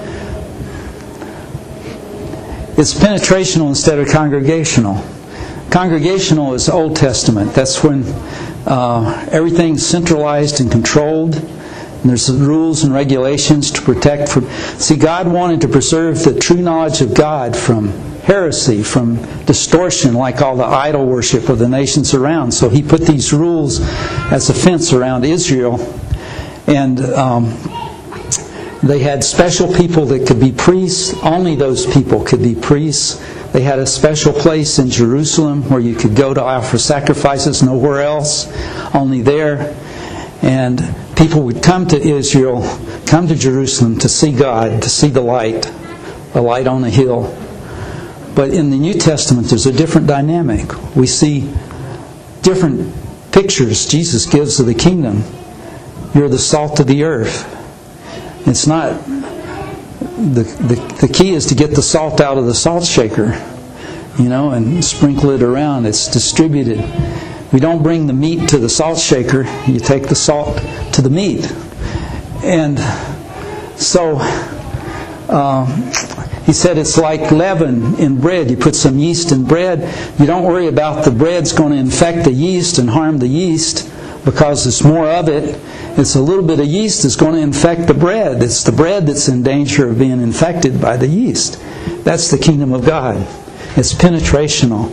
It's penetrational instead of congregational. Congregational is Old Testament. That's when uh, everything's centralized and controlled, And there's rules and regulations to protect from. See, God wanted to preserve the true knowledge of God from heresy, from distortion, like all the idol worship of the nations around. So He put these rules as a fence around Israel. And um, they had special people that could be priests. Only those people could be priests. They had a special place in Jerusalem where you could go to offer sacrifices, nowhere else, only there. And people would come to Israel, come to Jerusalem to see God, to see the light, the light on the hill. But in the New Testament, there's a different dynamic. We see different pictures Jesus gives of the kingdom. You're the salt of the earth. It's not... The, the, the key is to get the salt out of the salt shaker, you know, and sprinkle it around. It's distributed. We don't bring the meat to the salt shaker. You take the salt to the meat. And so... Um, He said it's like leaven in bread. You put some yeast in bread. You don't worry about the bread's going to infect the yeast and harm the yeast because there's more of it. It's a little bit of yeast that's going to infect the bread. It's the bread that's in danger of being infected by the yeast. That's the kingdom of God. It's penetrational.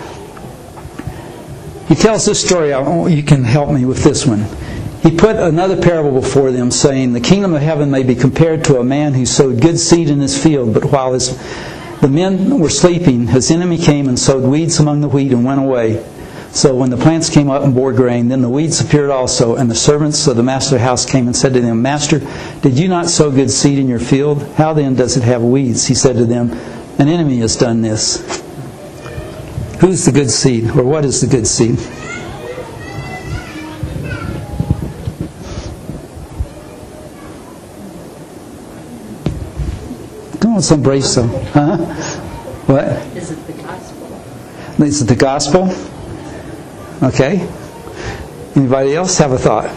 He tells this story. You can help me with this one. He put another parable before them, saying, "The kingdom of heaven may be compared to a man who sowed good seed in his field, but while his, the men were sleeping, his enemy came and sowed weeds among the wheat and went away. So when the plants came up and bore grain, then the weeds appeared also, and the servants of the master of the house came and said to them, 'Master, did you not sow good seed in your field? How then does it have weeds?' He said to them, 'An enemy has done this.'" Who's the good seed? Or what is the good seed? Some brave some. Huh? What? Is it the gospel? Is it the gospel? Okay. Anybody else have a thought?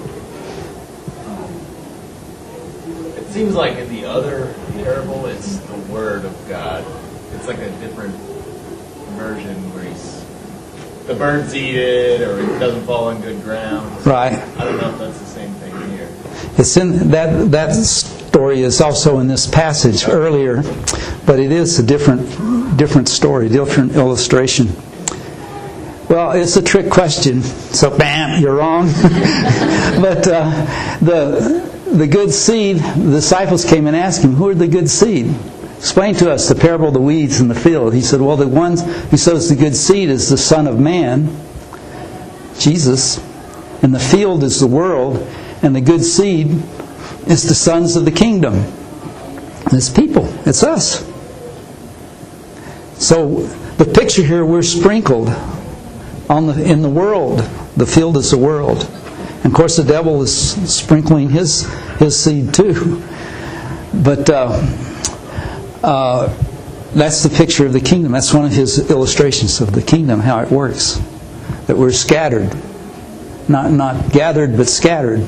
It seems like in the other parable, it's the Word of God. It's like a different version where he's, the birds eat it, or it doesn't fall on good ground. Right. I don't know if that's the same thing here. It's in that that story is also in this passage earlier, but it is a different different story, different illustration. Well, it's a trick question, so bam, you're wrong. But uh, the the good seed, the disciples came and asked him, "Who are the good seed? Explain to us the parable of the weeds in the field." He said, "Well, the one who sows the good seed is the Son of Man, Jesus, and the field is the world, and the good seed is the sons of the kingdom." It's people. It's us. So the picture here, we're sprinkled on the in the world. The field is the world. And of course the devil is sprinkling his his seed too. But uh, uh, that's the picture of the kingdom. That's one of his illustrations of the kingdom, how it works. That we're scattered. Not not gathered, but scattered.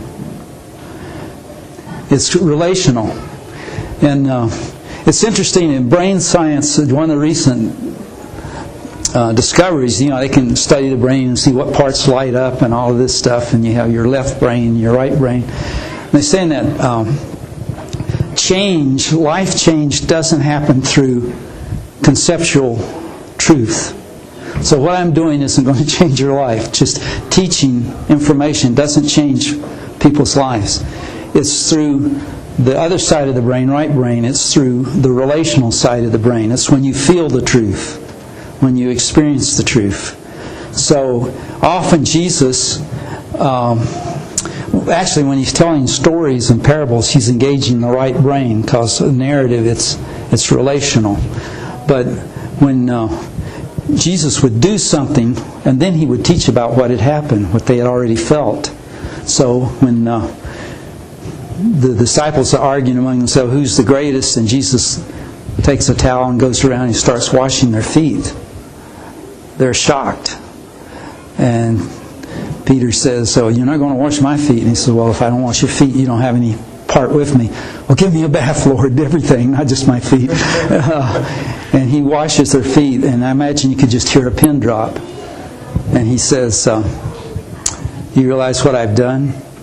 It's relational. And uh, it's interesting in brain science, one of the recent uh, discoveries, you know, they can study the brain and see what parts light up and all of this stuff, and you have your left brain, your right brain. And they're saying that um, change, life change doesn't happen through conceptual truth. So what I'm doing isn't going to change your life. Just teaching information doesn't change people's lives. It's through the other side of the brain, right brain. It's through the relational side of the brain. It's when you feel the truth, when you experience the truth. So often Jesus, um, actually when he's telling stories and parables, he's engaging the right brain, because the narrative, it's it's relational. But when uh, Jesus would do something, and then he would teach about what had happened, what they had already felt. So when uh, the disciples are arguing among themselves, who's the greatest, and Jesus takes a towel and goes around and starts washing their feet, they're shocked. And Peter says, "So you're not going to wash my feet?" And he says, "Well, if I don't wash your feet, you don't have any part with me." "Well, give me a bath, Lord, everything, not just my feet." Uh, and he washes their feet, and I imagine you could just hear a pin drop. And he says, uh, "You realize what I've done?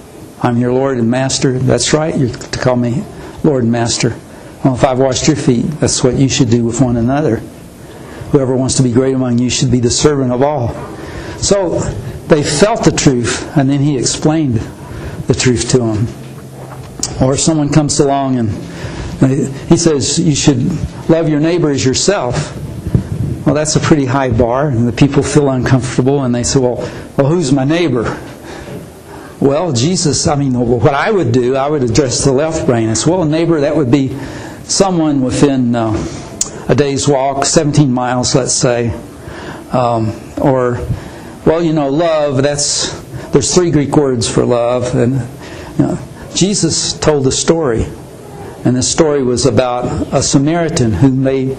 I'm your Lord and Master. That's right, you're to call me Lord and Master. Well, if I've washed your feet, that's what you should do with one another. Whoever wants to be great among you should be the servant of all. So they felt the truth, and then he explained the truth to them. Or someone comes along and he says, you should love your neighbor as yourself. Well, that's a pretty high bar, and the people feel uncomfortable, and they say, well, well, who's my neighbor? Well, Jesus, I mean, what I would do, I would address the left brain. It's, well, a neighbor, that would be someone within uh, a day's walk, seventeen miles, let's say. Um, or, well, you know, love, that's, there's three Greek words for love. And you know, Jesus told a story. And the story was about a Samaritan whom they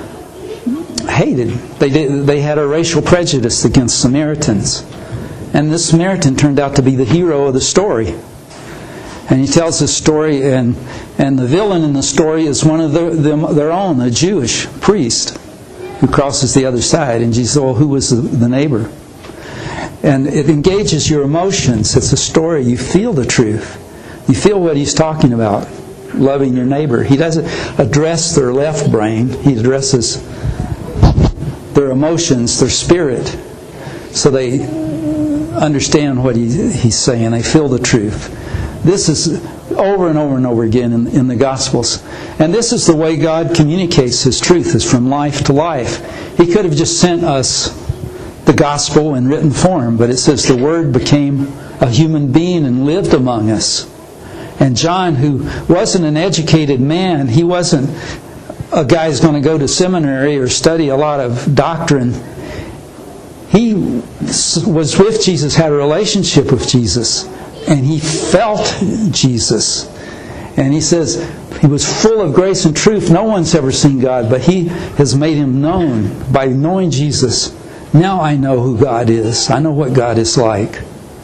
hated. They did, they had a racial prejudice against Samaritans. And this Samaritan turned out to be the hero of the story. And he tells this story, and and the villain in the story is one of the, them, their own, a Jewish priest who crosses the other side. And Jesus said, well, who was the, the neighbor? And it engages your emotions. It's a story. You feel the truth. You feel what he's talking about, loving your neighbor. He doesn't address their left brain. He addresses their emotions, their spirit, so they understand what he, he's saying. They feel the truth. This is over and over and over again in, in the Gospels. And this is the way God communicates His truth, is from life to life. He could have just sent us the Gospel in written form, but it says the Word became a human being and lived among us. And John, who wasn't an educated man, he wasn't a guy who's going to go to seminary or study a lot of doctrine. He was with Jesus, had a relationship with Jesus, and he felt Jesus. And he says he was full of grace and truth. No one's ever seen God, but He has made Him known. By knowing Jesus, now I know who God is. I know what God is like.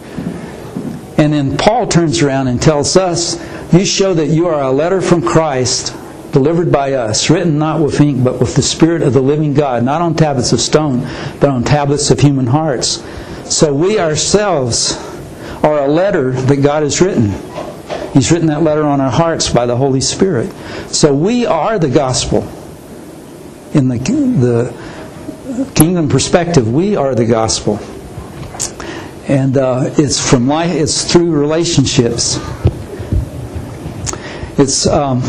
And then Paul turns around and tells us, you show that you are a letter from Christ, delivered by us, written not with ink, but with the Spirit of the living God, not on tablets of stone, but on tablets of human hearts. So we ourselves are a letter that God has written. He's written that letter on our hearts by the Holy Spirit. So we are the gospel. In the, the kingdom perspective, we are the gospel. And uh, it's from life, it's through relationships. It's um,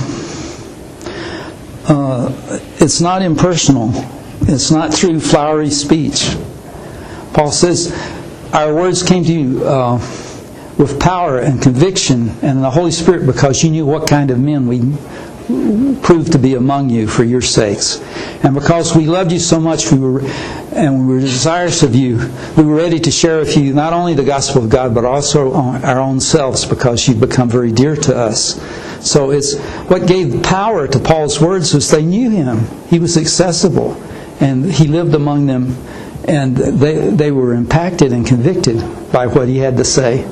uh, it's not impersonal. It's not through flowery speech. Paul says, our words came to you uh, with power and conviction and the Holy Spirit, because you knew what kind of men we proved to be among you for your sakes. And because we loved you so much, we were and we were desirous of you, we were ready to share with you not only the gospel of God, but also our own selves, because you've become very dear to us. So it's what gave power to Paul's words was they knew him. He was accessible, and he lived among them, and they they were impacted and convicted by what he had to say.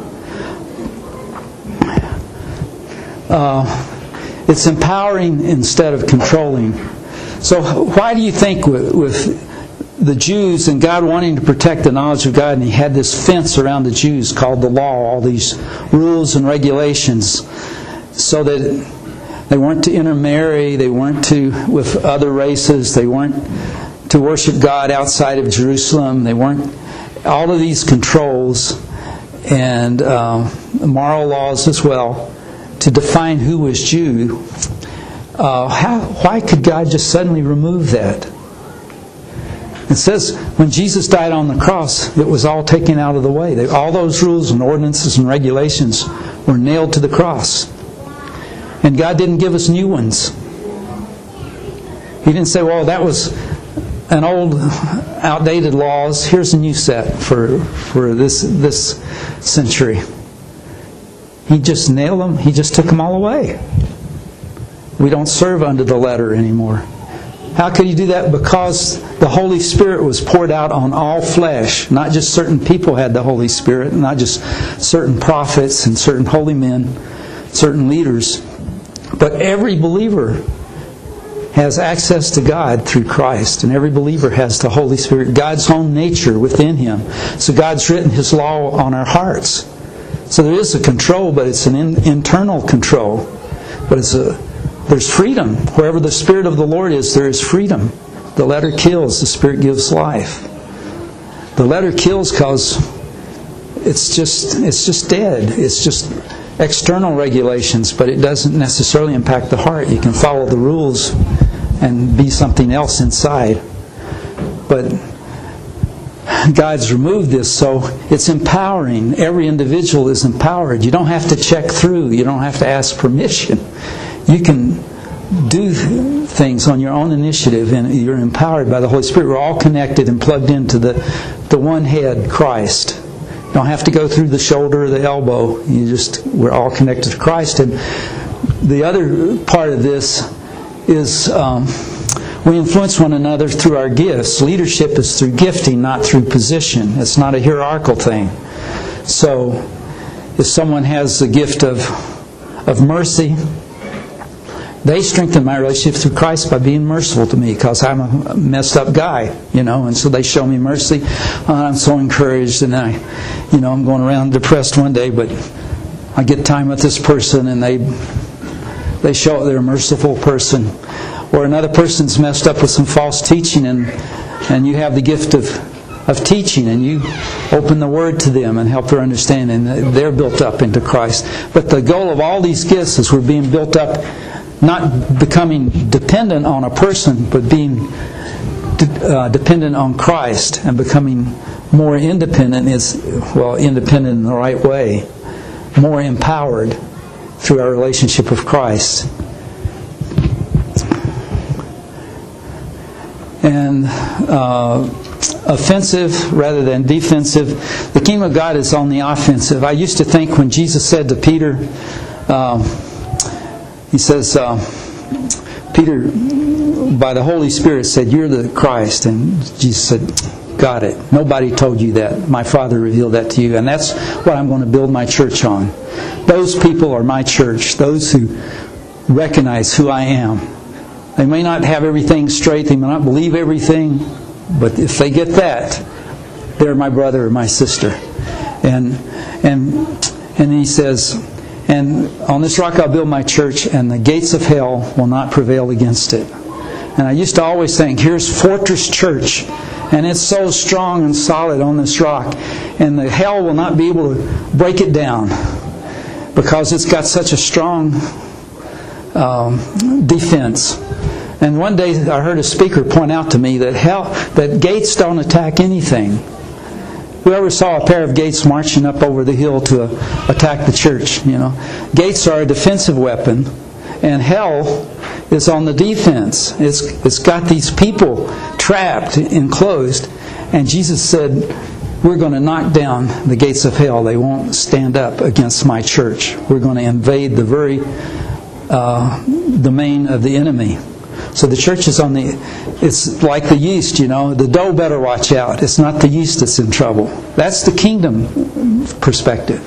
Uh, it's empowering instead of controlling. So why do you think with, with the Jews and God wanting to protect the knowledge of God, and He had this fence around the Jews called the law, all these rules and regulations, so that they weren't to intermarry, they weren't to with other races, they weren't to worship God outside of Jerusalem, they weren't, all of these controls and uh, moral laws as well, to define who was Jew. Uh, how, why could God just suddenly remove that? It says when Jesus died on the cross, it was all taken out of the way. They, all those rules and ordinances and regulations were nailed to the cross. And God didn't give us new ones. He didn't say, well, that was an old, outdated laws. Here's a new set for, for this, this century. He just nailed them. He just took them all away. We don't serve under the letter anymore. How could He do that? Because the Holy Spirit was poured out on all flesh. Not just certain people had the Holy Spirit, not just certain prophets and certain holy men, certain leaders, but every believer has access to God through Christ, and every believer has the Holy Spirit, God's own nature within him. So God's written His law on our hearts. So there is a control, but it's an in, internal control. But it's a there's freedom. Wherever the Spirit of the Lord is, there is freedom. The letter kills, the Spirit gives life. The letter kills because it's just it's just dead. It's just external regulations, but it doesn't necessarily impact the heart. You can follow the rules and be something else inside. But God's removed this, so it's empowering. Every individual is empowered. You don't have to check through. You don't have to ask permission. You can do things on your own initiative, and you're empowered by the Holy Spirit. We're all connected and plugged into the, the one head, Christ. You don't have to go through the shoulder or the elbow. You just we're all connected to Christ. And the other part of this is um, we influence one another through our gifts. Leadership is through gifting, not through position. It's not a hierarchical thing. So if someone has the gift of of mercy, they strengthen my relationship through Christ by being merciful to me, because I'm a messed up guy, you know, and so they show me mercy. Uh, I'm so encouraged, and I, you know, I'm going around depressed one day, but I get time with this person, and they they show they're a merciful person. Or another person's messed up with some false teaching, and and you have the gift of of teaching, and you open the Word to them and help their understanding. They're built up into Christ. But the goal of all these gifts is we're being built up, not becoming dependent on a person, but being de- uh, dependent on Christ and becoming more independent. Is well, independent in the right way, more empowered through our relationship with Christ. And uh, offensive rather than defensive. The kingdom of God is on the offensive. I used to think when Jesus said to Peter, uh, He says, uh, Peter, by the Holy Spirit, said, "You're the Christ." And Jesus said, "Got it. Nobody told you that. My Father revealed that to you." And that's what I'm going to build my church on. Those people are my church. Those who recognize who I am. They may not have everything straight. They may not believe everything. But if they get that, they're my brother or my sister. And and and He says, "And on this rock I'll build my church, and the gates of hell will not prevail against it." And I used to always think, here's Fortress Church, and it's so strong and solid on this rock, and the hell will not be able to break it down, because it's got such a strong um, defense. And one day I heard a speaker point out to me that hell, that gates don't attack anything. Whoever saw a pair of gates marching up over the hill to uh, attack the church, you know. Gates are a defensive weapon, and hell is on the defense. It's it's got these people trapped, enclosed, and Jesus said, "We're going to knock down the gates of hell. They won't stand up against my church. We're going to invade the very uh, domain of the enemy." So the church is on the, it's like the yeast, you know, the dough better watch out. It's not the yeast that's in trouble. That's the kingdom perspective.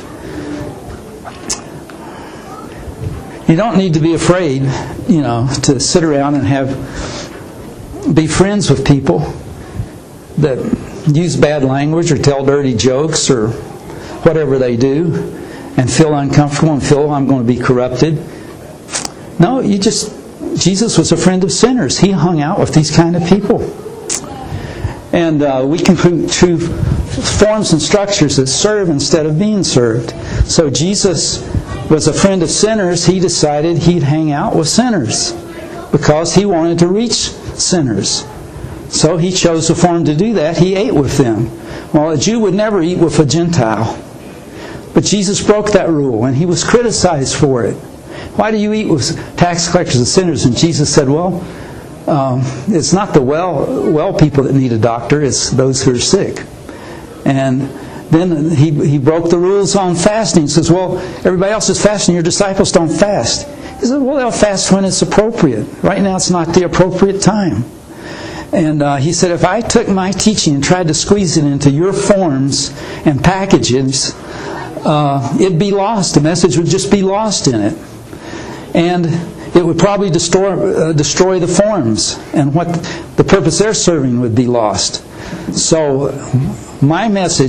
You don't need to be afraid, you know, to sit around and have, be friends with people that use bad language or tell dirty jokes or whatever they do and feel uncomfortable and feel I'm going to be corrupted. No, you just... Jesus was a friend of sinners. He hung out with these kind of people. And uh, we can choose forms and structures that serve instead of being served. So Jesus was a friend of sinners. He decided he'd hang out with sinners because he wanted to reach sinners. So he chose a form to do that. He ate with them. Well, a Jew would never eat with a Gentile. But Jesus broke that rule, and he was criticized for it. Why do you eat with tax collectors and sinners? And Jesus said, well, um, it's not the well well people that need a doctor, it's those who are sick. And then he he broke the rules on fasting. He says, well, everybody else is fasting, your disciples don't fast. He said, well, they'll fast when it's appropriate. Right now it's not the appropriate time. And uh, he said, if I took my teaching and tried to squeeze it into your forms and packages, uh, it'd be lost. The message would just be lost in it. And it would probably destroy, uh, destroy the forms, and what the purpose they're serving would be lost. So my message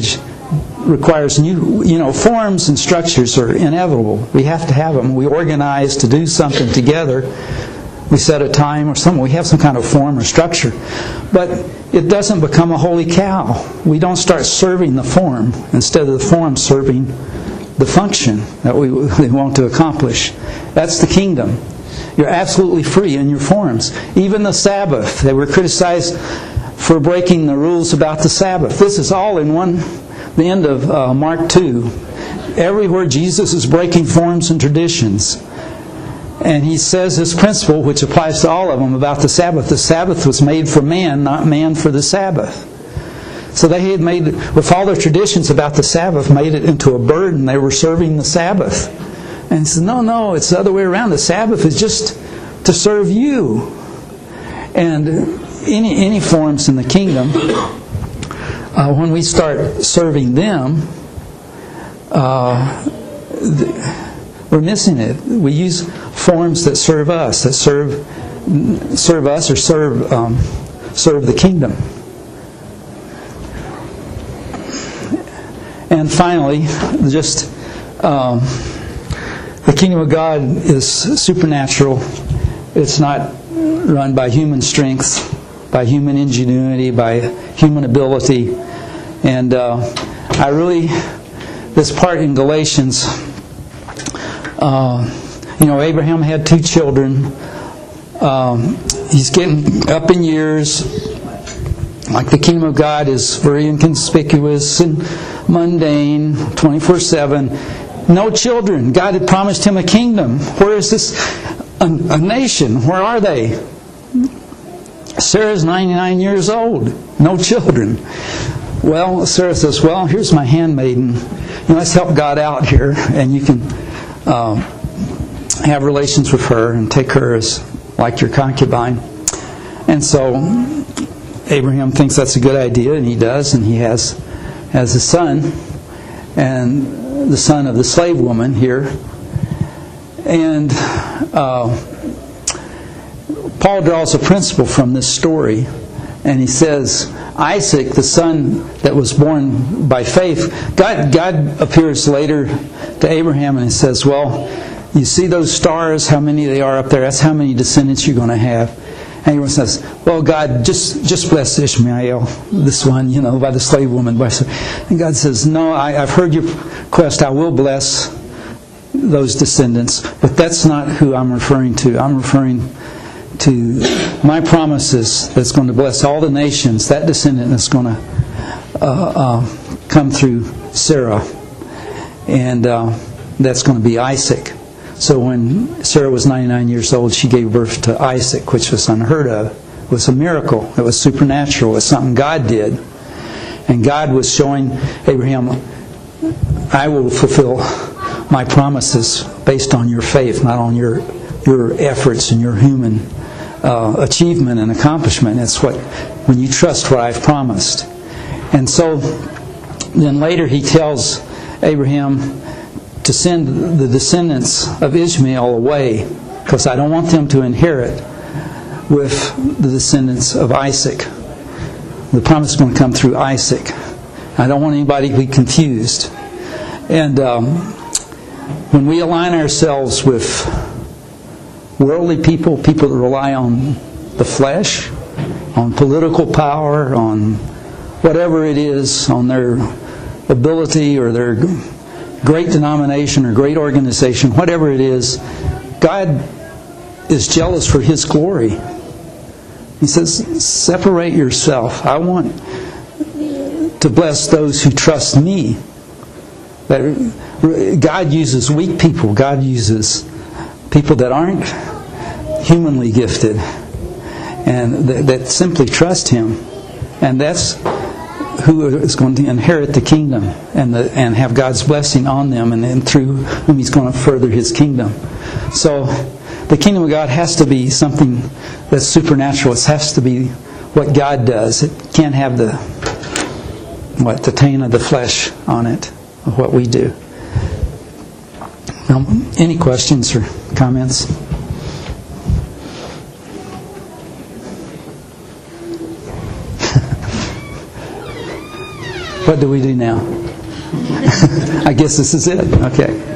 requires new, you know, forms and structures are inevitable. We have to have them. We organize to do something together. We set a time or something. We have some kind of form or structure. But it doesn't become a holy cow. We don't start serving the form instead of the form serving the function that we, we want to accomplish. That's the kingdom. You're absolutely free in your forms. Even the Sabbath. They were criticized for breaking the rules about the Sabbath. This is all in one, the end of uh, Mark two. Everywhere Jesus is breaking forms and traditions. And he says this principle, which applies to all of them, about the Sabbath. The Sabbath was made for man, not man for the Sabbath. So they had made, with all their traditions about the Sabbath, made it into a burden. They were serving the Sabbath. And he says, no, no, it's the other way around. The Sabbath is just to serve you. And any any forms in the kingdom, uh, when we start serving them, uh, we're missing it. We use forms that serve us, that serve serve us or serve um, serve the kingdom. And finally, just um, the kingdom of God is supernatural. It's not run by human strength, by human ingenuity, by human ability. And uh, I really, this part in Galatians, uh, you know, Abraham had two children. Um, he's getting up in years. Like the kingdom of God is very inconspicuous and mundane, twenty-four seven. No children. God had promised him a kingdom. Where is this? A, a nation. Where are they? Sarah's ninety-nine years old. No children. Well, Sarah says, well, here's my handmaiden. You know, let's help God out here. And you can uh, have relations with her and take her as like your concubine. And so Abraham thinks that's a good idea, and he does, and he has has a son, and the son of the slave woman here. And uh, Paul draws a principle from this story, and he says, Isaac, the son that was born by faith, God, God appears later to Abraham and he says, well, you see those stars, how many they are up there, that's how many descendants you're going to have. And everyone says, well, God, just just bless Ishmael, this one, you know, by the slave woman. And God says, no, I, I've heard your request. I will bless those descendants. But that's not who I'm referring to. I'm referring to my promises that's going to bless all the nations. That descendant that's going to uh, uh, come through Sarah. And uh, that's going to be Isaac. So when Sarah was ninety-nine years old, she gave birth to Isaac, which was unheard of. It was a miracle. It was supernatural. It was something God did. And God was showing Abraham, I will fulfill my promises based on your faith, not on your your efforts and your human uh, achievement and accomplishment. It's what, when you trust what I've promised. And so then later he tells Abraham to send the descendants of Ishmael away, because I don't want them to inherit with the descendants of Isaac. The promise is going to come through Isaac. I don't want anybody to be confused. And um, when we align ourselves with worldly people, people that rely on the flesh, on political power, on whatever it is, on their ability or their great denomination or great organization, whatever it is, God is jealous for His glory. He says, separate yourself. I want to bless those who trust me. That God uses weak people. God uses people that aren't humanly gifted and that, that simply trust Him. And that's who is going to inherit the kingdom and the, and have God's blessing on them, and then through whom He's going to further His kingdom. So the kingdom of God has to be something that's supernatural. It has to be what God does. It can't have the what the taint of the flesh on it, of what we do. Now, any questions or comments? What do we do now? I guess this is it. Okay.